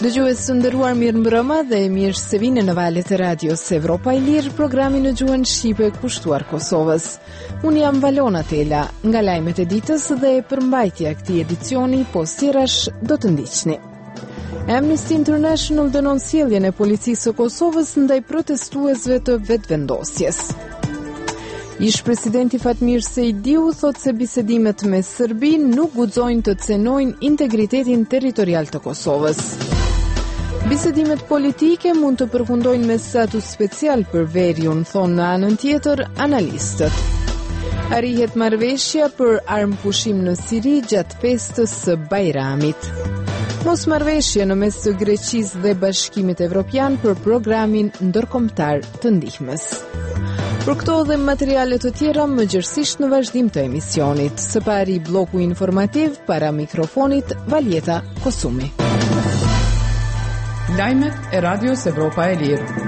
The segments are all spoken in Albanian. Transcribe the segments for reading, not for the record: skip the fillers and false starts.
Dëgjues të nderuar, mirëmbrëma dhe mirë se vini në valët e radios Evropa e Lirë, programi në gjuhën shqipe kushtuar Kosovës. Unë jam Valona Tela, nga lajmet e ditës dhe përmbajtja këtij edicioni, pas tjerash do të ndiqni. Amnesty International dënon sjelljen e policisë së Kosovës ndaj protestuesve të vetëvendosjes. Ish-presidenti Fatmir Sejdiu thot se bisedimet me Serbinë nuk guxojnë të cenojnë integritetin territorial të Kosovës. Bisedimet politike mund të përfundojnë me status special për Veriun, thonë në anën tjetër analistët. Arrihet marrëveshja për armëpushim në Siri gjatë festës së Bajramit. Mos marrëveshje në mes të Greqisë dhe Bashkimit Evropian për programin ndërkombëtar të ndihmës. Për këto dhe materiale të tjera më gjërësisht në vazhdim të emisionit. Së pari bloku informativ, para mikrofonit Valjeta Kosumi. Lajmet e Radios Evropa e Lirë.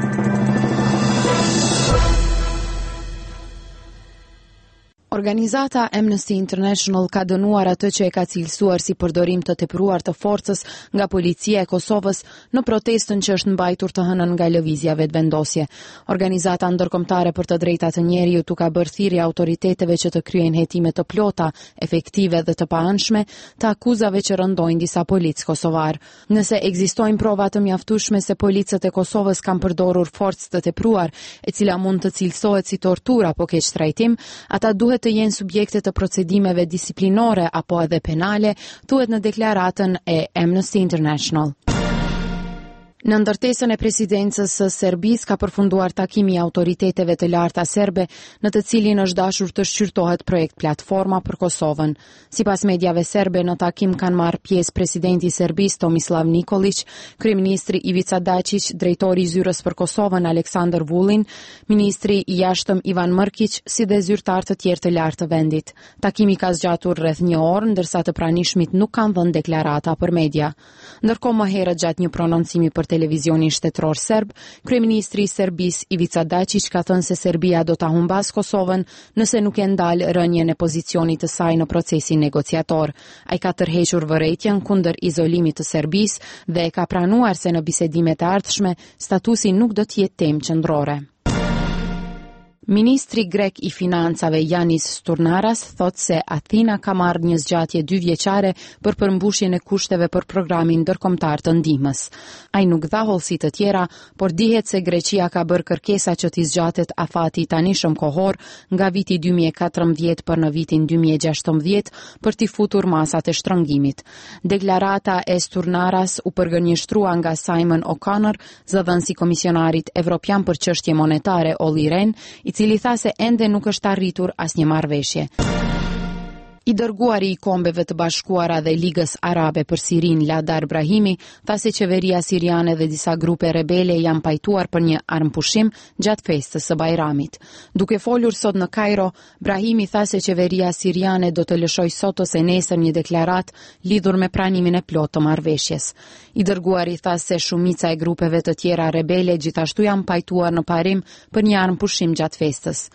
Organizata Amnesty International ka dënuar atë që e ka cilësuar si përdorim të tepruar të forcës nga policia e Kosovës në protestën që është mbajtur të hënën nga lëvizja vetëvendosje. Organizata ndërkombëtare për të drejtat të njerëzit ka bërë thirrje autoriteteve që të kryejnë hetime të plota, efektive dhe të paanshme të akuzave që rëndojnë disa policë kosovar. Nëse ekzistojnë prova të mjaftueshme se policët e Kosovës kanë përdorur forcë të tepruar, e cila mund të cilësohet si torturë apo keqtrajtim, ata duhet të jenë subjekte të procedimeve disiplinore apo edhe penale, thuhet në deklaratën e Amnesty International. Në ndërtesën e presidencës së Serbisë ka përfunduar takimi i autoriteteve të larta serbe, në të cilin është dashur të shqyrtohet projekt platforma për Kosovën. Sipas mediave serbe, në takim kanë marrë pjesë presidenti i Serbisë Tomislav Nikolić, kryeministri Ivica Dačić, drejtori i zyrës për Kosovën Aleksandar Vulin, ministri i jashtëm Ivan Mrkić, si dhe zyrtar të tjerë të lartë të vendit. Takimi ka zgjatur rreth një orë, ndërsa të pranishmit nuk kanë dhënë deklarata për media. Ndërkohë më herët gjatë një prononcimi për televizionin shtetëror serb, kryeministri i Serbisë Ivica Dačić ka thënë se Serbia do ta humbas Kosovën nëse nuk e ndal rënien e pozicionit të saj në procesin negociator. Ai ka tërhequr vërejtjen kundër izolimit të Serbisë dhe ka pranuar se në bisedimet e ardhshme statusi nuk do të jetë temë qendrore. Ministri grek i financave Yanis Sturnaras thot se Athina ka marrë një zgjatje 2 vjeçare për përmbushjen e kushteve për programin ndërkombëtar të ndihmës. Ai nuk dha hollësi të tjera, por dihet se Greqia ka bërë kërkesa që t'i zgjatet afati i tanishëm kohor nga viti 2014 për në vitin 2016 për t'i futur masat e shtrëngimit. Deklarata e Sturnaras u përgënjeshtrua nga Simon O'Connor, zëdhënësi i komisionarit evropian për çështje monetare Olli Rehn, i cili tha se ende nuk është arritur asnjë marrëveshje. I dërguari i Kombeve të Bashkuara dhe Ligës Arabe për Sirinë, Ladar Brahimi, tha se qeveria siriane dhe disa grupe rebele janë pajtuar për një armëpushim gjatë festës së Bajramit. Duke folur sot në Kairo, Brahimi tha se qeveria siriane do të lëshojë sot ose nesër një deklaratë lidhur me pranimin e plotë të marrëveshjes. I dërguari tha se shumica e grupeve të tjera rebele gjithashtu janë pajtuar në parim për një armëpushim gjatë festës.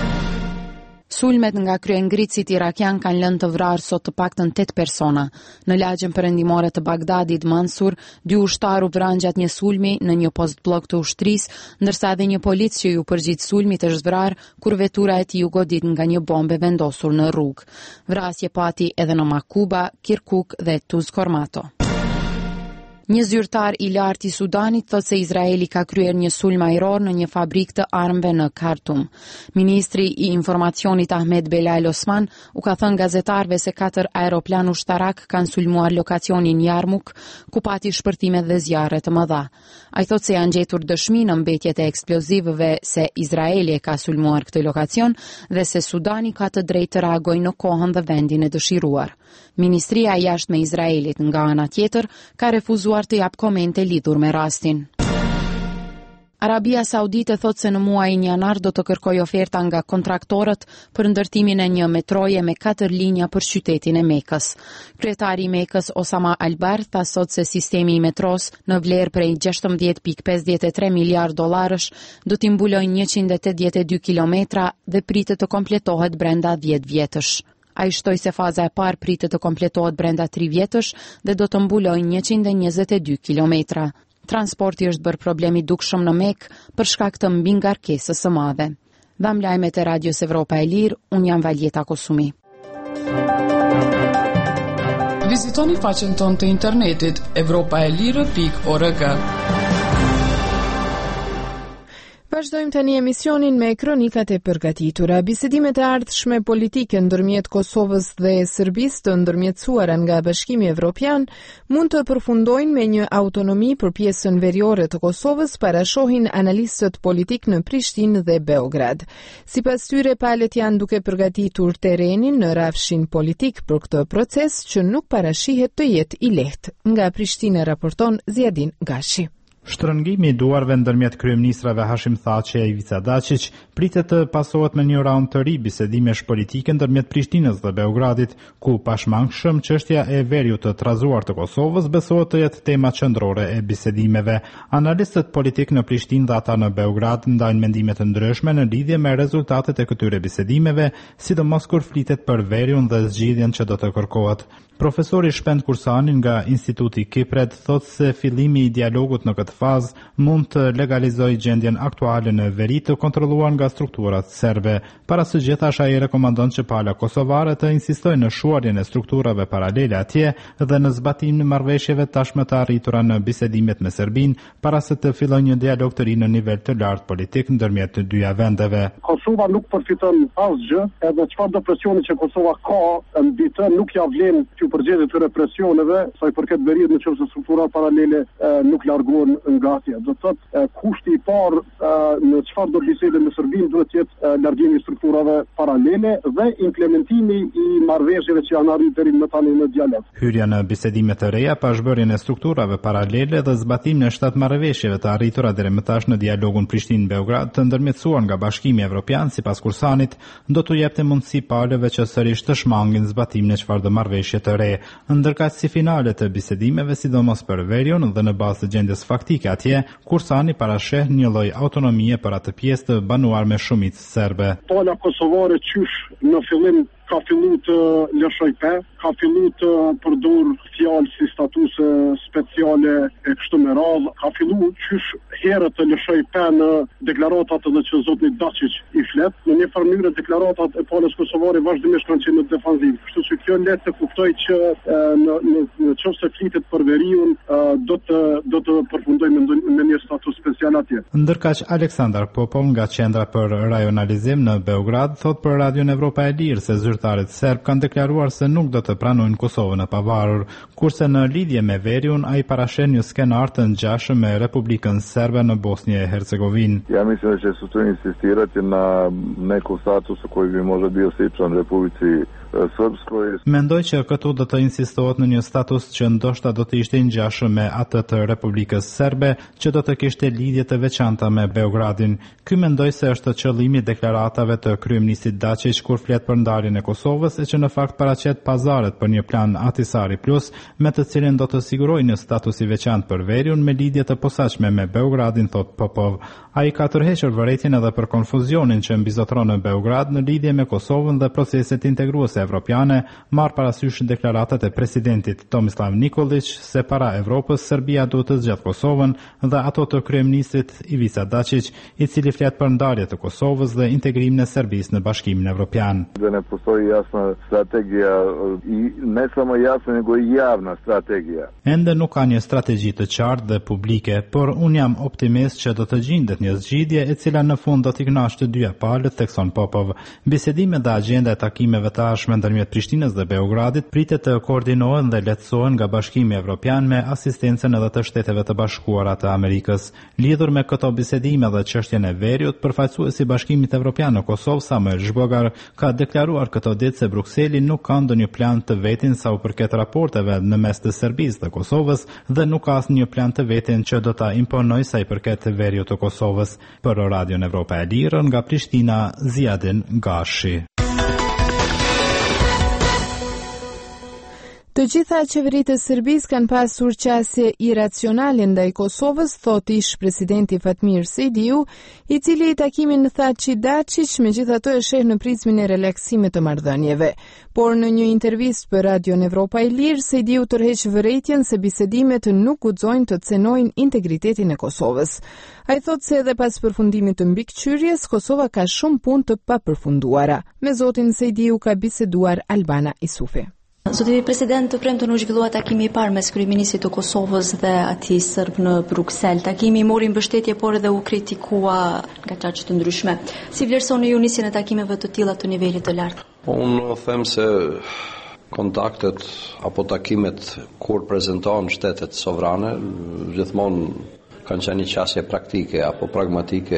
Sulmet nga kryengritësit irakian kanë lënë të vrarë sot të paktën 8 persona. Në lagjen perëndimore të Bagdadit, Mansur, 2 ushtarë u vranë gjatë një sulmi në një post blok të ushtrisë, ndërsa edhe një polic që ju përgjigj sulmit është vrarë kur vetura e tij u godit nga një bombë vendosur në rrugë. Vrasje pati edhe në Makuba, Kirkuk dhe Tuzkormato. Një zyrtar i lartë i Sudanit thot se Izraeli ka kryer një sulm ajror në një fabrikë të armëve në Khartoum. Ministri i informacionit Ahmed Belal Osman u ka thënë gazetarëve se 4 aeroplan ushtarak kanë sulmuar lokacionin Yarmouk, ku pati shpërthime dhe zjarre të mëdha. Ai thot se janë gjetur dëshmi në mbetjet e eksplozivëve se Izraeli e ka sulmuar këtë lokacion dhe se Sudani ka të drejtë të reagojë në kohën dhe vendin e dëshiruar. Ministria e jashtme e Izraelit nga ana tjetër ka refuzuar të jap komente lidhur me rastin. Arabia Saudite thot se në muajin janar do të kërkojë oferta nga kontraktorët për ndërtimin e një metroje me 4 linja për qytetin e Mekës. Kryetari i Mekës Osama Al-Bar tha sot se sistemi i metros në vlerë prej 16.53 miliard dollarësh do t'i mbulojë 182 kilometra dhe pritet të kompletohet brenda 10 vjetësh. Ai shtoi se faza e parë pritet të kompletohet brenda 3 vjetësh dhe do të mbulojë 122 kilometra. Transporti është bërë problemi dukshëm në Mekë për shkak të mbingarkesës së madhe. Dham lajmet e Radios Evropa e Lirë, unë jam Valjeta Kosumi. Vizitoni faqen tonë të internetit evropaelire.org. Vazhdojmë tani emisionin me kronikat e përgatitura. Bisedimet e ardhshme politike ndërmjet Kosovës dhe Serbisë të ndërmjetësuara nga Bashkimi Evropian mund të përfundojnë me një autonomi për pjesën veriore të Kosovës, parashohin analistët politik në Prishtinë dhe Beograd. Sipas tyre, palët janë duke përgatitur terrenin në rafshin politik për këtë proces që nuk parashihet të jetë i lehtë. Nga Prishtinë raporton Ziadin Gashi. Shtrëngimi i duarve ndërmjet kryeministrave Hashim Thaçi e Ivica Dačić pritet të pasohet me një raund të ri bisedimesh politike ndërmjet Prishtinës dhe Beogradit, ku pashmangshëm çështja e veriut të trazuar të Kosovës besohet të jetë tema qendrore e bisedimeve. Analistët politik në Prishtinë dhe ata në Beograd ndajnë mendime të ndryshme në lidhje me rezultatet e këtyre bisedimeve, sidomos kur flitet për veriun dhe zgjidhjen që do të kërkohet. Profesori Shpend Kursani nga Instituti Kipred thotë se fillimi i dialogut në këtë fazë mund të legalizojë gjendjen aktuale në veri të kontrolluar nga strukturat serbe. Para së gjithash ai rekomandon që pala kosovare të insistojë në shuarjen e strukturave paralele atje dhe në zbatimin e marrëveshjeve tashmë të arritura në bisedimet me Serbinë, para se të fillojë një dialog të ri në nivel të lartë politik ndërmjet të dyja vendeve. Kosova nuk përfiton asgjë, edhe çfarëdo presioni që Kosova ka mbi të nuk ja vlen që përgjigjet të represioneve, sa i përket veriut në çështje strukturale paralele nuk largohen nga atje. Do të thotë kushti i parë në çfarëdo bisede me Serbinë duhet të jetë largimi i strukturave paralele dhe implementimi i marrëveshjeve që janë arritur deri më tani në dialog. Hyrja në bisedime të reja, pashbërjen e strukturave paralele dhe zbatimin e 7 marrëveshjeve të arritura deri më tash në dialogun Prishtinë-Beograd të ndërmjetësuar nga Bashkimi Evropian, sipas Kursanit, do t'u jepte mundësi palëve që sërish të shmangin zbatimin e çfarëdo marrëveshje të re. Ndërkaq si finale të bisedimeve, sidomos për veriun dhe në bazë të gjendjes faktike atje, Kursani parasheh një lloj autonomie për atë pjesë të banuar me shumicë serbe. Pala kosovare qysh në fillim ka fillu të lëshoj pe, ka fillu të përdur fjalë si statuse speciale e kështu me radhë, ka fillu qysh herët të lëshoj pe në deklaratat edhe që zotni Dačić i flet, në një farë deklaratat e palës kosovare vazhdimisht kanë qenë në defanzivë. Kështu që kjo le të kuptoj që në qoftë se flitet për veriun do të përfundojmë me një status special atje. Ndërkaq Aleksandar Popov nga Qendra për Rajonalizim në Beograd thot për Radion Evropa e Lirë se zyrtarët serb kanë deklaruar se nuk do të pranojnë Kosovën e pavarur, kurse në lidhje me veriun ai parasheh një skenar të ngjashëm me Republikën Serbe në Bosnjë e Hercegovinë. Ja mislim da će sutra insistirati na nekom statusu koji bi možda bio sličan Republici Srpskoj. Mendoj që këtu do të insistohet në një status që ndoshta do të ishte i ngjashëm me atë të Republikës Serbe, që do të kishte lidhje të veçanta me Beogradin. Ky mendoj se është qëllimi i deklaratave të kryeministit Dačić kur flet për ndarjen e Kosovës, e që në fakt paraqet pazaret për një plan Ahtisaari Plus, me të cilin do të sigurojë një status i veçantë për veriun me lidhje të posaçme me Beogradin, thot Popov. Ai ka tërhequr vërejtjen edhe për konfuzionin që mbizotron në Beograd në lidhje me Kosovën dhe proceset integruese evropiane, marr parasysh deklaratat e presidentit Tomislav Nikolić se para Evropës Serbia duhet të zgjat Kosovën dhe ato të kryeministrit Ivica Dačić, i cili flet për ndarje të Kosovës dhe integrimin e Serbisë në Bashkimin Evropian. Da ne postoji jasna strategija i ne samo jasna nego i javna strategija. Ende nuk ka një strategji të qartë dhe publike, por un jam optimist që do të gjendet një zgjidhje e cila në fund do t'i kënaqë të dyja palët, thekson Popov. Bisedimet dhe agjenda e takimeve të ardhshme ndërmjet Prishtinës dhe Beogradit pritet të koordinohen dhe lehtësohen nga Bashkimi Evropian me asistencën edhe të Shteteve të Bashkuara të Amerikës. Lidhur me këto bisedime dhe çështjen e veriut, përfaqësuesi i Bashkimit Evropian në Kosovë, Samuel Zhbogar, ka deklaruar këto ditë se Brukseli nuk ka ndonjë plan të vetin sa u përket raporteve në mes të Serbisë dhe Kosovës dhe nuk ka asnjë plan të vetin që do ta imponojë sa i përket veriut të Kosovës. Për Radion Evropa e Lirë, nga Prishtina, Ziadin Gashi. Të gjitha qeveritë e Serbisë kanë pasur qasje iracionale ndaj Kosovës, thot ish presidenti Fatmir Sejdiu, i cili i takimin tha që Dačić megjithatë e sheh në prizmin e relaksimit të marrëdhënieve. Por në një intervistë për Radion Evropa e Lirë, Sejdiu tërheq vërejtjen se bisedimet nuk guxojnë të cenojnë integritetin e Kosovës. Ai thot se edhe pas përfundimit të mbikëqyrjes, Kosova ka shumë punë të papërfunduara. Me zotin Sejdiu ka biseduar Albana Isufi. Zoti president, të premten u zhvillua takimi i parë mes kryeministrit të Kosovës dhe atij serb në Bruksel. Takimi mori mbështetje por edhe u kritikua nga çarçe të ndryshme. Si vlerësoni ju nisjen e takimeve të tilla të nivelit të lartë? Unë them se kontaktet apo takimet kur prezantohen shtetet sovrane gjithmonë kanë qenë një qasje praktike apo pragmatike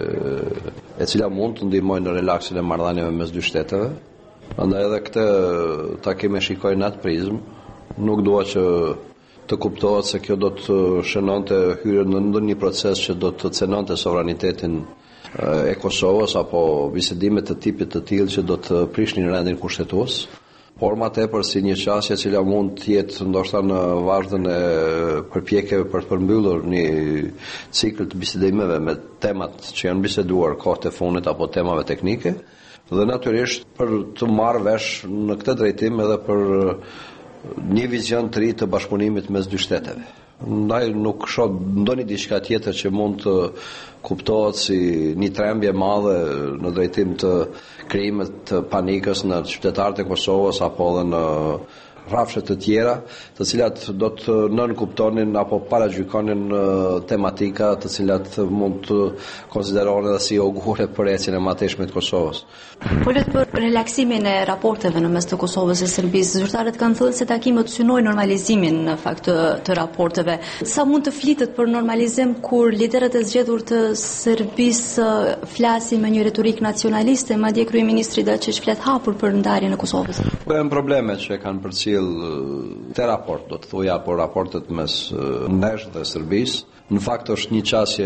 e cila mund të ndihmojnë në relaksin e marrëdhënieve mes dy shteteve. Andaj edhe këtë takime shikoj në atë prizmë, nuk dua që të kuptohet se kjo do të shënonte hyrjen në ndonjë proces që do të cenonte sovranitetin e Kosovës apo bisedime të tipit të tillë që do të prishnin rendin kushtetues, por më tepër si një qasje e cila mund të jetë ndoshta në vazhdën e përpjekjeve për të përmbyllur një cikël të bisedimeve me temat që janë biseduar kohët e fundit apo temave teknike. Dhe natyrisht për të marrë vesh në këtë drejtim edhe për një vizion të ri të bashkëpunimit mes dy shteteve. Ndaj nuk shoh ndonjë diçka tjetër që mund të kuptohet si një trembje e madhe në drejtim të krijimit të panikës në qytetarët e Kosovës apo edhe në rrafshe të tjera, të cilat do të nënkuptonin apo paragjykonin tematika të cilat mund të konsiderohen edhe si augure për ecjen e mëtejshme të Kosovës. Folet për relaksimin e raporteve në mes të Kosovës e Serbisë. Zyrtarët kanë thënë se takimet synojnë normalizimin në fakt të raporteve. Sa mund të flitet për normalizim kur liderët e zgjedhur të Serbisë flasin me një retorik nacionaliste, madje kryeministri Dačić flet hapur për ndarjen e Kosovës? Janë probleme që kanë përcjell te raport, do të thuja, apo raportet mes nesh dhe Serbisë. Në fakt është një qasje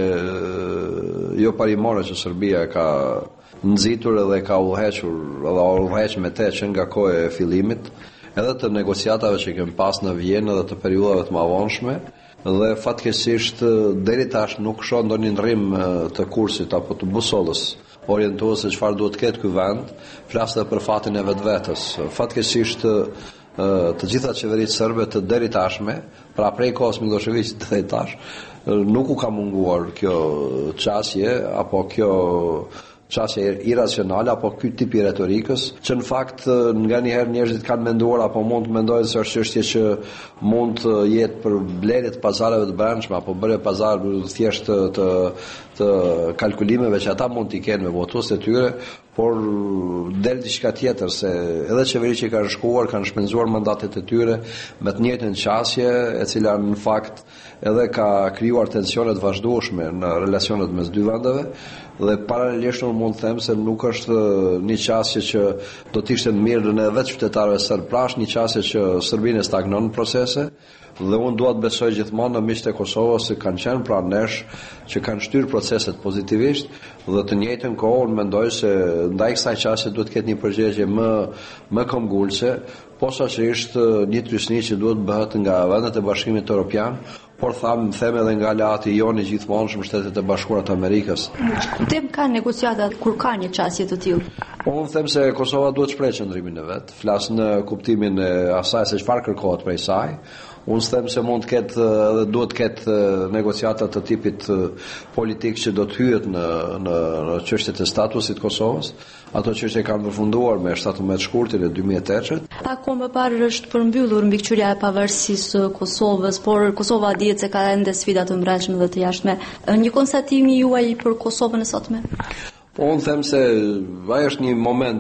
jo parimore që Serbia ka nxitur edhe ka udhëhequr me te që nga koha e fillimit, edhe të negociatave që kemi pas në Vjenë dhe të periudhave të mëvonshme, dhe fatkeqësisht deri tash nuk shoh ndonjë ndrrim të kursit apo të busollës orientuese çfarë duhet të ketë ky vend, flas edhe për fatin e vetvetes. Fatkeqësisht të gjitha qeveritë serbe të deri tashme, pra prej kohës Miloševićit deri tash, nuk u ka munguar kjo qasje apo kjo qasje iracionale apo ky tip i retorikës, që në fakt nga njëherë njerëzit kanë menduar apo mund të mendojnë se është çështje që mund të jetë për blerje të pazareve të brendshme apo bërje pazar thjesht të kalkulimeve që ata mund t'i kenë me votuesit e tyre, por del diçka tjetër, se edhe qeveritë që kanë shkuar kanë shpenzuar mandatet e tyre me të njëjtën qasje, e cila në fakt edhe ka krijuar tensione të vazhdueshme në relacionet mes dy vendeve, dhe paralelisht mund të them se nuk është një qasje që do të ishte mirë në vetë qytetarëve serb, pra është një qasje që Serbia stagnon në procese. Dhe unë dua të besoj gjithmonë në miqtë e Kosovës që kanë qenë pranë nesh, që kanë shtyrë proceset pozitivisht, dhe të njëjtën kohë unë mendoj se ndaj kësaj qasje duhet të ketë një përgjigje më këmbgulse, posaçërisht një trysni që duhet bëhet nga vendet e Bashkimit Evropian, por them edhe nga lati joni gjithmonë Shtetet e Bashkuara të Amerikës. Kuptim ka negociata kur ka një qasje të tillë? Unë them se Kosova duhet të shprehë qëndrimin e vet, flas në kuptimin e asaj se çfarë kërkohet prej saj. Unë them se mund të ketë edhe duhet të ketë negociata të tipit politik që do të hyhet në çështjet e statusit Kosovës. Ato çështje kanë përfunduar me 17 shkurtin e 2008-shit. Pak kohë më parë është përmbyllur mbikëqyrja e pavarësisë së Kosovës, por Kosova dihet se ka ende sfida të brendshme dhe të jashtme. Një konstatim juaj për Kosovën e sotme? Unë them se ai është një moment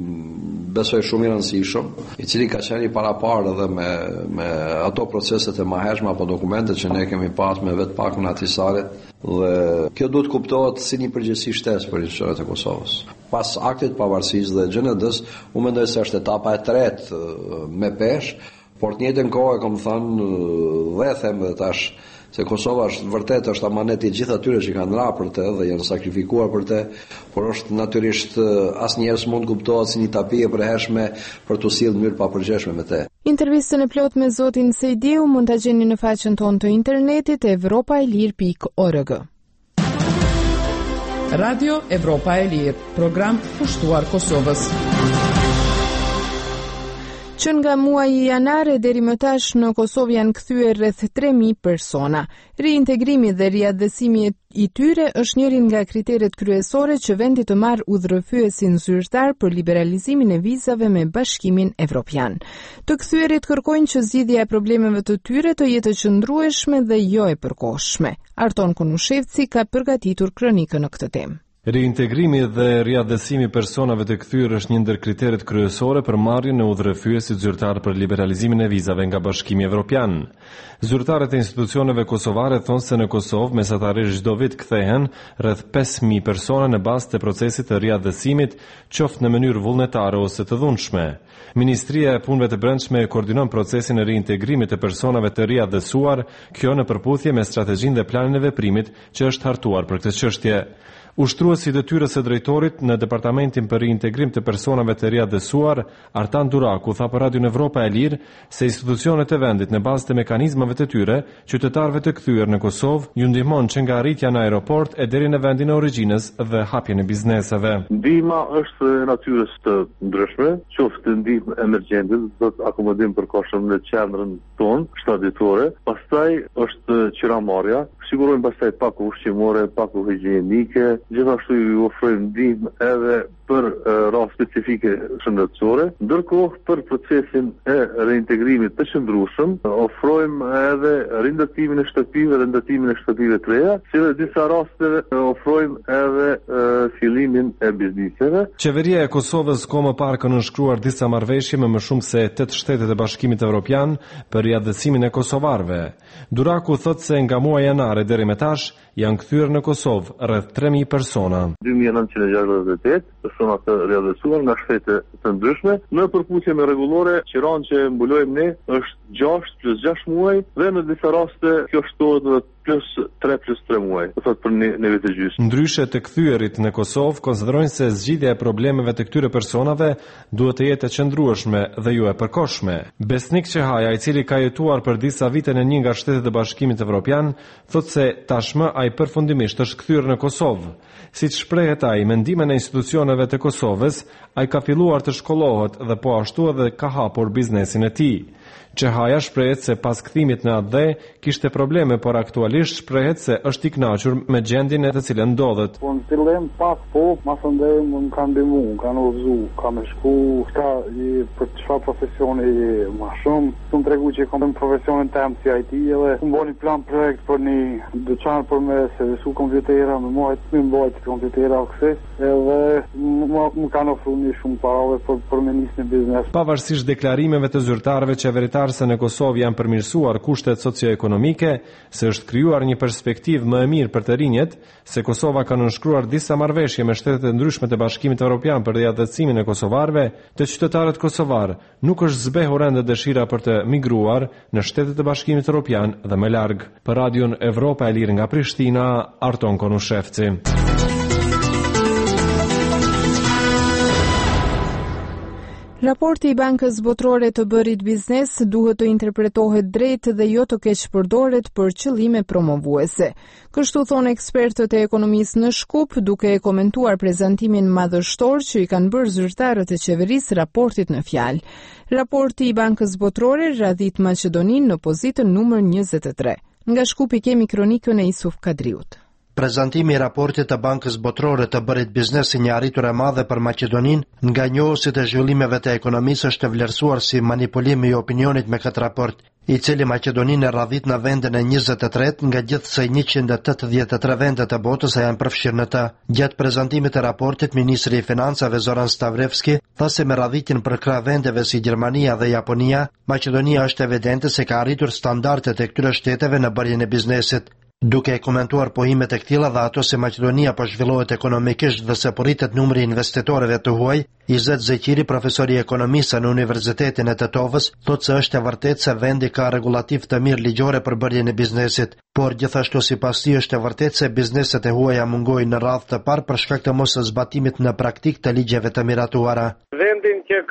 besoj shumë i rëndësishëm, i cili ka qenë i paraparë edhe me ato proceset e mëhershme apo dokumentet që ne kemi pas me vetë pak në Atisaret, dhe kjo duhet kuptohet si një përgjegjësi shtesë për institucionet e Kosovës. Pas aktit të pavarësisë dhe GND-s, unë mendoj se është etapa e tretë me peshë, por të njëjtën kohë kam thënë dhe them edhe tash se Kosova është vërtet është amaneti i gjithë atyre që kanë ra për të dhe janë sakrifikuar për të, por është natyrisht asnjëherë s'mund kuptohet si një tapi e përhershme për të sjellë në mënyrë papërgjeshme me të. Intervistën e plot me zotin Sejdiu mund ta gjeni në faqen tonë të internetit evropaelir.org. Radio Evropa e Lirë, program pushtuar Kosovës. Që nga muaji janar deri më tash në Kosovë janë kthyer rreth 3000 persona. Reintegrimi dhe riadhësimi i tyre është njëri nga kriteret kryesore që vendi të marrë udhërrëfyesin zyrtar për liberalizimin e vizave me Bashkimin Evropian. Të kthyerit kërkojnë që zgjidhja e problemeve të tyre të jetë e qëndrueshme dhe jo e përkohshme. Arton Kunushevci ka përgatitur kronikën në këtë temë. Reintegrimi dhe riadhësimi personave të kthyer është një ndër kriteret kryesore për marrjen e udhërrëfyesit zyrtar për liberalizimin e vizave nga Bashkimi Evropian. Zyrtarët e institucioneve kosovare thonë se në Kosovë mesatarisht çdo vit kthehen rreth 5000 persona në bazë të procesit të riadhësimit, qoftë në mënyrë vullnetare ose të dhunshme. Ministria e Punëve të Brendshme koordinon procesin e reintegrimit të personave të riadhësuar, kjo në përputhje me strategjinë dhe planin e veprimit që është hartuar për këtë çështje. Ushtruesi i detyrës së drejtorit në Departamentin për Reintegrim të Personave të Riadhësuar, Artan Duraku, tha për Radio Evropa e Lirë se institucionet e vendit në bazë të mekanizmave të tyre, qytetarëve të kthyer në Kosovë ju ndihmon që nga arritja në aeroport e deri në vendin e origjinës dhe hapjen e bizneseve. Ndihma është e natyrës të ndryshme, qoftë ndihmë emergjente, do të akomodim përkohshëm në qendrën tonë shtatitore, pastaj është qiramarrja, sigurojmë pastaj pak ushqimore, pak higjienike, gjithashtu ju ofrojmë ndihmë edhe për rast specifike shëndetësore, ndërkohë për procesin e reintegrimit të qëndrueshëm ofrojmë edhe rindërtimin e shtëpive dhe ndërtimin e shtëpive të reja, si dhe disa rasteve ofrojmë edhe fillimin e bizneseve. Qeveria e Kosovës ka më parë ka nënshkruar disa marrëveshje me më shumë se 8 shtetet e Bashkimit Evropian për riadhësimin e kosovarëve. Duraku thotë se nga muaji janar deri më tash janë kthyer në Kosovë rreth 3000 persona. 2968 persona të riadhësuar nga shtete të ndryshme, në përputhje me rregullore, qiranë që mbulojmë ne është 6 plus 6 muaj dhe në disa raste kjo shtohet edhe plus 3 muaj, do thotë për një vit e gjysmë. Ndryshe të kthyerit në Kosovë konsiderojnë se zgjidhja e problemeve të këtyre personave duhet të jetë e qëndrueshme dhe jo e përkohshme. Besnik Qehaja, i cili ka jetuar për disa vite në një nga shtetet e Bashkimit Evropian, thotë se tashmë ai përfundimisht është kthyer në Kosovë. Siç shprehet ai, me ndihmën e institucioneve të Kosovës, ai ka filluar të shkollohet dhe po ashtu edhe ka hapur biznesin e tij. Qehaja shprehet se pas kthimit në atë kishte probleme, por aktualisht shprehet se është i kënaqur me gjendjen e të cilën ndodhet. Po në fillim pak ma thëndej më kanë ndihmu, më kanë udhëzu, ka me shku, për çfarë profesioni më shumë, të më tregu që kam në profesionin tem si IT edhe më bo një plan projekt për një dyqan për me servisu kompjutera, me mbajt kompjutera o kësi, edhe më kanë ofru një shumë parave për me nisë një biznes. Pavarësisht deklarimeve të zyrtarëve qeveritar se në Kosovë janë përmirësuar kushtet socioekonomike, se është krijuar një perspektivë më e mirë për të rinjët, se Kosova ka nënshkruar disa marrëveshje me shtetet e ndryshme të Bashkimit Evropian për riadhësimin e kosovarëve, të qytetarët kosovar nuk është zbehur ende dëshira për të migruar në shtetet e Bashkimit Evropian dhe më larg. Për Radion Evropa e Lirë nga Prishtina, Arton Konushevci. Raporti i Bankës Botërore të Bërit Biznes duhet të interpretohet drejt dhe jo të keq përdoret për qëllime promovuese. Kështu thonë ekspertët e ekonomisë në Shkup, duke e komentuar prezantimin madhështor që i kanë bërë zyrtarët e qeverisë raportit në fjalë. Raporti i Bankës Botërore radhit Maqedoninë në pozitën numër 23. Nga Shkupi kemi kronikën e Isuf Kadriut. Prezantimi i raportit të Bankës Botërore të Bërit Biznes si një arritur e madhe për Maqedoninë nga njohësit e zhvillimeve të ekonomisë është vlerësuar si manipulim i opinionit me këtë raport, i cili Maqedoninë e radhit në vendin e 23 nga gjithsej 183 vendet e botës janë përfshirë në të. Gjatë prezantimit të raportit, Ministri i Financave Zoran Stavrevski tha se me radhitin për krah vendeve si Gjermania dhe Japonia, Maqedonia është evidente se ka arritur standardet e këtyre shteteve në bërjen e biznesit. Duke e komentuar pohimet e këtilla dhe ato se Maqedonia po zhvillohet ekonomikisht dhe se po rritet numri i investitorëve të huaj, Izet Zeqiri, profesor i ekonomisë në Universitetin e Tetovës, thotë se është e vërtetë se vendi ka rregullativ të mirë ligjore për bërjen e biznesit, por gjithashtu sipas tij është e vërtetë se bizneset e huaja mungojnë në radhë të parë për shkak të mos zbatimit në praktik të ligjeve të miratuara. Vendin që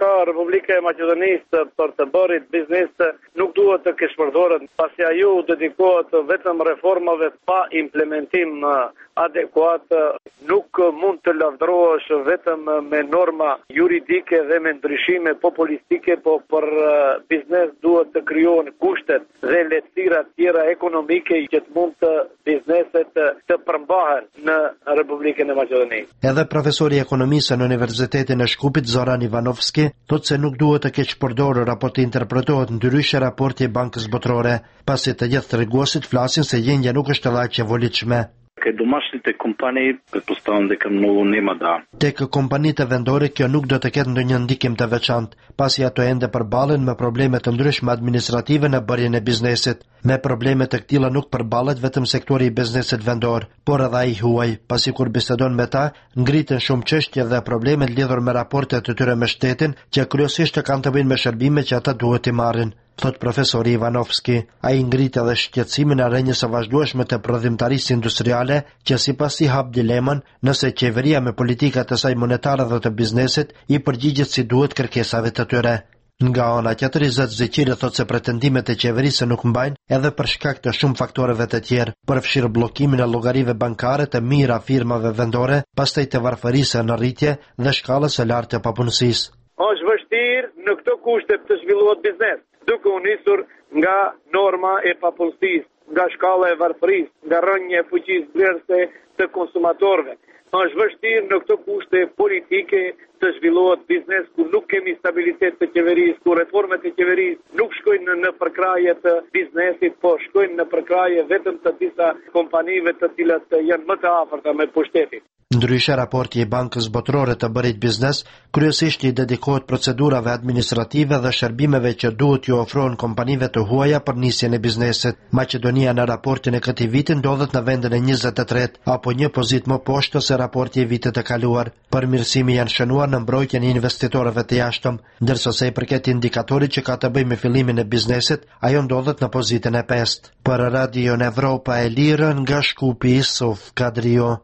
ka Republika e Maqedonisë për të bërit biznes nuk duhet të kesh përdorur, pasi ajo dedikohet vetëm reformave pa implementim adekuat, nuk mund të lavdrohesh vetëm me norma juridike dhe me ndryshime populistike, po për biznes duhet të krijohen kushtet dhe lehtësira tjera ekonomike që të mund të bizneset të përmbahen në Republikën e Maqedonisë. Edhe profesori i ekonomisë në Universitetin e Shkupit Zoran Ivanovski thotë se nuk duhet të keq përdorur apo të interpretohet ndryshe raporti i Bankës Botërore, pasi të gjithë treguesit flasin se gjendja nuk është aq e volitshme. Domashните компании предпоставям дека многу нема да. Tek kompanitë vendore kjo nuk do të ketë ndonjë ndikim të veçantë, pasi ato ende përballen me probleme të ndryshme administrative në bërjen e biznesit. Me probleme të këtilla nuk përballet vetëm sektori i biznesit vendor, por edhe ai huaj, pasi kur bisedon me ta, ngriten shumë çështje dhe probleme lidhur me raportet e tyre me shtetin, që kryesisht kanë të bëjnë me shërbime që ata duhet i marrin. Thot profesori Ivanovski, ai ngrit edhe shqetësimin e rënjes së vazhdueshme të prodhimtarisë industriale, që sipas tij hap dilemën nëse qeveria me politikat e saj monetare dhe të biznesit i përgjigjet si duhet kërkesave të tyre. Nga ana tjetër, Izzet Zeqiri thot se pretendimet e qeverisë nuk mbajnë edhe për shkak të shumë faktoreve të tjerë, përfshirë bllokimin e llogarive bankare të mira firmave vendore, pastaj të varfërisë në rritje dhe shkallës së lartë të papunësisë. Është vështirë në këto kushte të zhvillohet biznes, duke u nisur nga norma e papunësisë, nga shkalla e varfërisë, nga rënja e fuqisë blerëse të konsumatorëve. Është vështirë në këto kushte politike të zhvillohet biznes ku nuk kemi stabilitet të qeverisë, ku reformet e qeverisë nuk shkojnë në përkraje të biznesit, po shkojnë në përkraje vetëm të disa kompanive të cilat janë më të afërta me pushtetin. Ndryshe, raporti i Bankës Botërore të bërit biznes kryesisht i dedikohet procedurave administrative dhe shërbimeve që duhet ju ofrohen kompanive të huaja për nisjen e biznesit. Maqedonia në raportin e këtij viti ndodhet në vendin e 23, apo një pozitë më poshtë se raporti i vitit të kaluar. Përmirësimi janë shënuar në mbrojtjen e investitorëve të jashtëm, ndërsa sa i përket indikatorit që ka të bëjë me fillimin e biznesit, ajo ndodhet në pozitën e 5. Për Radio Evropa e Lirë, nga Shkupi, Isuf Kadrio.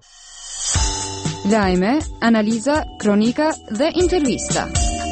Lajme, analiza, kronika dhe intervista.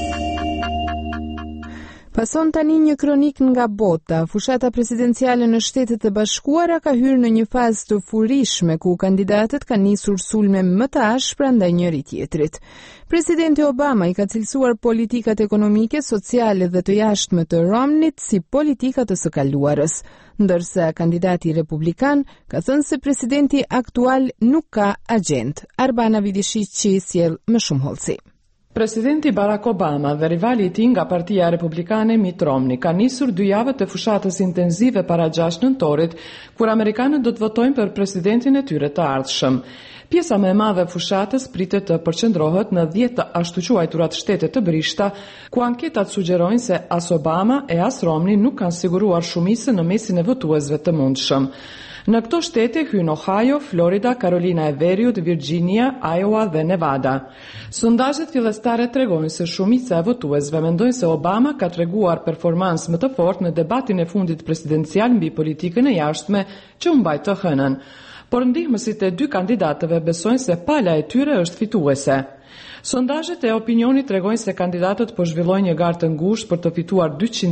Pason tani një kronik nga bota. Fushata presidenciale në Shtetet e Bashkuara ka hyrë në një fazë të furishme ku kandidatët kanë nisur sulme më të ashpra ndaj njëri tjetrit. Presidenti Obama i ka cilësuar politikat ekonomike, sociale dhe të jashtme të Romneyt si politikat të së kaluarës, ndërsa kandidati republikan ka thënë se presidenti aktual nuk ka agent. Arbana Vidishiqi sjell më shumë hollësi. Presidenti Barack Obama dhe rivali i tij nga Partia Republikane Mitt Romney kanë nisur 2 javë të fushatës intensive para 6 nëntorit, kur amerikanët do të votojnë për presidentin e tyre të ardhshëm. Pjesa më e madhe e fushatës pritet të përqendrohet në 10 të ashtu quajturat shtete të brishta, ku anketat sugjerojnë se as Obama e as Romney nuk kanë siguruar shumicën në mesin e votuesve të mundshëm. Në këto shtete hyn Ohio, Florida, Carolina e Veriut, Virginia, Iowa dhe Nevada. Sondazhet fillestare tregojnë se shumica e votuesve mendojnë se Obama ka treguar performancë më të fortë në debatin e fundit presidencial mbi politikën e jashtme që u mbajt të hënën. Por ndihmësit e 2 kandidatëve besojnë se pala e tyre është fituese. Sondazhet e opinionit tregojnë se kandidatët po zhvillojnë një garë të ngushtë për të fituar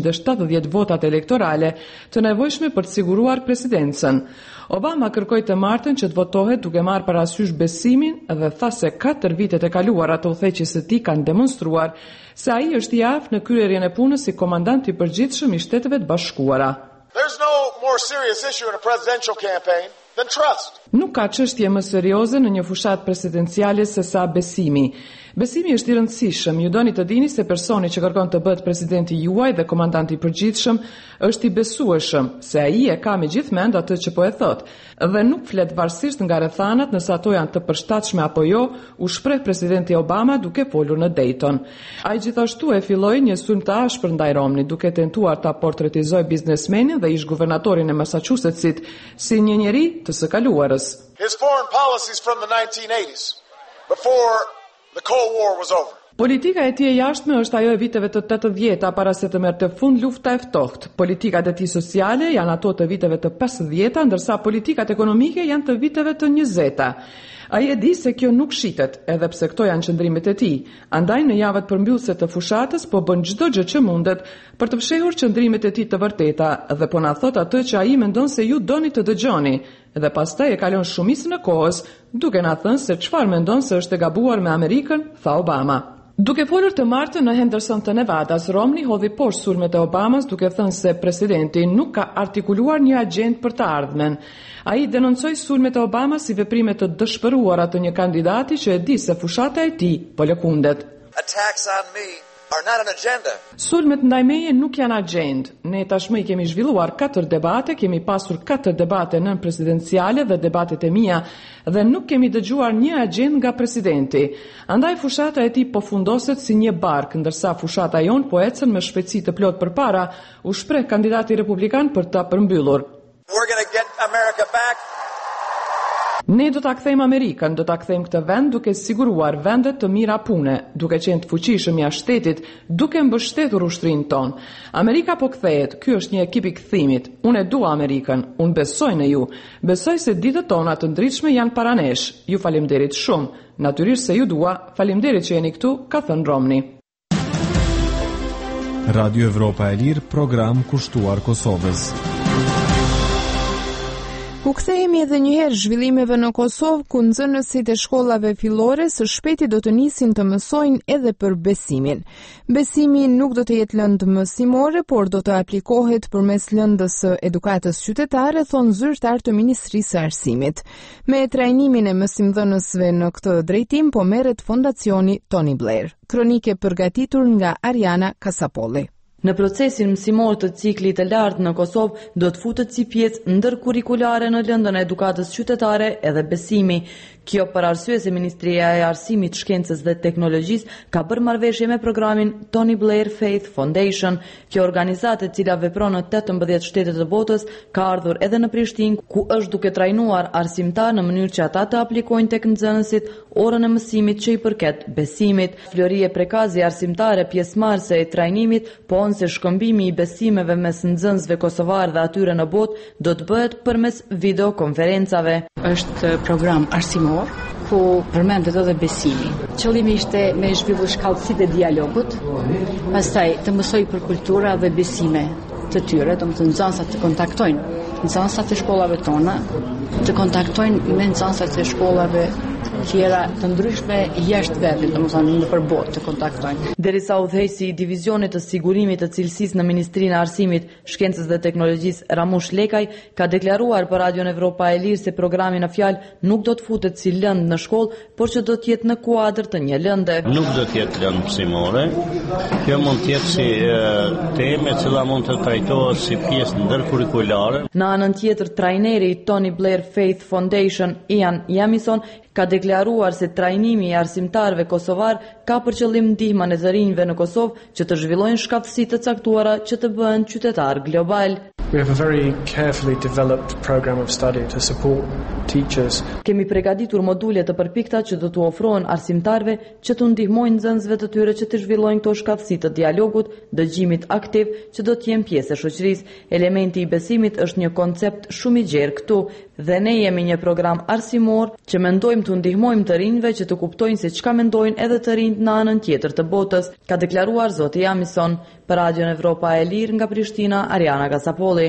270 votat elektorale të nevojshme për të siguruar presidencën. Obama kërkoi të martën që të votohet duke marrë parasysh besimin dhe tha se 4 vitet e kaluara të udhëheqjes së tij kanë demonstruar se ai është i aftë në kryerjen e punës si komandant i përgjithshëm i Shteteve të Bashkuara. There's no more serious issue in a presidential campaign than trust. Nuk ka çështje më serioze në një fushatë presidenciale se sa besimi. Besimi është i rëndësishëm. Ju doni të dini se personi që kërkon të bëhet presidenti juaj dhe komandanti i përgjithshëm është i besueshëm, se ai e ka me gjithmend atë që po e thot, dhe nuk flet varësisht nga rrethanat nëse ato janë të përshtatshme apo jo, u shpreh presidenti Obama duke folur në Dayton. Ai gjithashtu e filloi një sulm të ashpër ndaj Romney, duke tentuar ta portretizojë biznesmenin dhe ish guvernatorin e Massachusettsit si një njeri të së kaluarës. His foreign policies from the 1980s, before the Cold War was over. Politika e tij e jashtme është ajo e viteve të 80-ta para se të merrte fund lufta e ftohtë. Politikat e tij sociale janë ato të viteve të 50-ta, ndërsa politikat ekonomike janë të viteve të 20-ta. Ai e di se kjo nuk shitet, edhe pse këto janë qëndrimet e tij. Andaj në javët përmbyllëse të fushatës po bën çdo gjë që mundet për të fshehur qëndrimet e tij të vërteta dhe po na thot atë që ai mendon se ju doni të dëgjoni. Dhe pastaj e kalon shumicën e kohës duke na thënë se çfarë mendon se është e gabuar me Amerikën, tha Obama. Duke folur të martën në Henderson të Nevadas, Romney hodhi poshtë sulmet e Obamas duke thënë se presidenti nuk ka artikuluar një agjendë për të ardhmen. Ai denoncoi sulmet e Obamas si veprime të dëshpëruara të një kandidati që e di se fushata e tij po lëkundet. Attacks on me are not an agenda. Sulmet ndaj meje nuk janë agjendë. Ne tashmë i kemi zhvilluar 4 debate, kemi pasur 4 debate nën presidenciale dhe debatet e mia dhe nuk kemi dëgjuar një agjendë nga presidenti. Andaj fushata e tij po fundoset si një bark, ndërsa fushata jon po ecën me shpejtësi të plot përpara, u shpreh kandidati republikan për ta përmbyllur. We're going to get America back. Ne do ta kthejmë Amerikën, do ta kthejmë këtë vend duke siguruar vende të mira pune, duke qenë të fuqishëm jashtë shtetit, duke mbështetur ushtrinë tonë. Amerika po kthehet, ky është një ekip i kthimit. Unë e dua Amerikën, unë besoj në ju. Besoj se ditët tona të ndritshme janë para nesh. Ju faleminderit shumë. Natyrisht se ju dua, faleminderit që jeni këtu, ka thënë Romney. Radio Evropa e Lirë, program kushtuar Kosovës. U kthehemi edhe njëherë zhvillimeve në Kosovë, ku nxënësit e shkollave fillore së shpejti do të nisin të mësojnë edhe për besimin. Besimi nuk do të jetë lëndë mësimore, por do të aplikohet përmes lëndës së edukatës qytetare, thonë zyrtar të Ministrisë së Arsimit. Me trajnimin e mësimdhënësve në këtë drejtim po merret Fondacioni Tony Blair. Kronike përgatitur nga Ariana Kasapolli. Në procesin mësimor të ciklit të lartë në Kosovë do të futet si pjesë ndërkurrikulare në lëndën e edukatës qytetare edhe besimi. Kjo për arsye se Ministria e Arsimit, Shkencës dhe Teknologjisë ka bërë marrëveshje me programin Tony Blair Faith Foundation. Kjo organizatë e cila vepron në 18 shtete të botës ka ardhur edhe në Prishtinë, ku është duke trajnuar arsimtar në mënyrë që ata të aplikojnë tek nxënësit orën e mësimit që i përket besimit. Florie Prekazi, arsimtare pjesëmarrëse e trajnimit, po se shkëmbimi i besimeve mes nxënësve kosovar dhe atyre në botë do të bëhet përmes videokonferencave. Është program arsimor ku përmendet edhe besimi. Qëllimi ishte me zhvillu shkallësitë e dialogut, pastaj të mësoj për kultura dhe besime të tyre, domethënë nxënësat të kontaktojnë nxënësat e shkollave tona, të kontaktojnë me nxënësat e shkollave tjera të ndryshme jashtë vendit, domethënë në përbot të kontaktojnë. Derisa udhëheqësi i divizionit të sigurimit të cilësisë në Ministrinë e Arsimit, Shkencës dhe Teknologjisë Ramush Lekaj ka deklaruar për Radion Evropa e Lirë se programi në fjalë nuk do të futet si lëndë në shkollë, por që do të jetë në kuadër të një lënde. Nuk do të jetë lëndë mësimore. Kjo mund të jetë si temë që mund të trajtohet si pjesë ndërkurrikulare. Në anën tjetër, trajneri i Tony Blair Faith Foundation, Ian Jamison, ka deklaruar se trajnimi i arsimtarëve kosovar ka për qëllim ndihmën e të rinjve në Kosovë që të zhvillojnë shkallësi të caktuara që të bëhen qytetar global. We have a very carefully developed program of study to support teachers. Kemi përgatitur module të përpikta që do t'u ofrohen arsimtarëve që të ndihmojnë nxënësve të tyre që të zhvillojnë këto shkallësi të dialogut, dëgjimit aktiv që do të jenë pjesë e shoqërisë. Elementi i besimit është një koncept shumë i gjerë këtu dhe ne jemi një program arsimor që mendojmë të ndihmojmë të rinjve që të kuptojnë se çka mendojnë edhe të rinjt në anën tjetër të botës, ka deklaruar zoti Jamison. Për Radion Evropa e Lirë nga Prishtina, Ariana Kasapolli.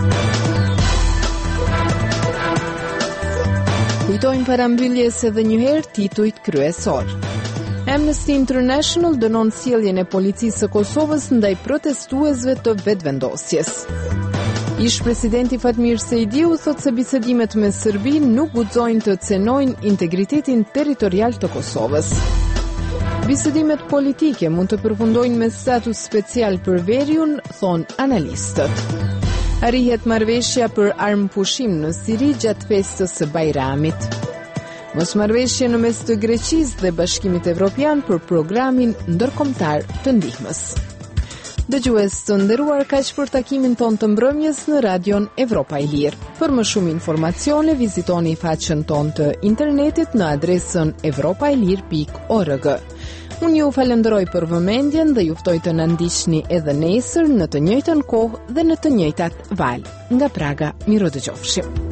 Kujtojmë parambyljes edhe njëherë titujt kryesor. Amnesty International dënon sjelljen e policisë së Kosovës ndaj protestuesve të vetëvendosjes. Ish presidenti Fatmir Sejdiu thot se bisedimet me Serbinë nuk guxojnë të cenojnë integritetin territorial të Kosovës. Bisedimet politike mund të përfundojnë me status special për Veriun, thon analistët. Arrihet marrëveshja për armëpushim në Siri gjatë festës së Bajramit. Mosmarrëveshje në mes të Greqisë dhe Bashkimit Evropian për programin ndërkombëtar të ndihmës. Dëgjues të nderuar, kaq për takimin ton të mbrëmjes në Radion Evropa e Lirë. Për më shumë informacione, vizitoni faqen ton të internetit në adresën evropaelir.org. Unë ju falenderoj për vëmendjen dhe juftoj të na ndiqni edhe nesër në të njëjtën kohë dhe në të njëjtat valë. Nga Praga, miru dëgjofshim.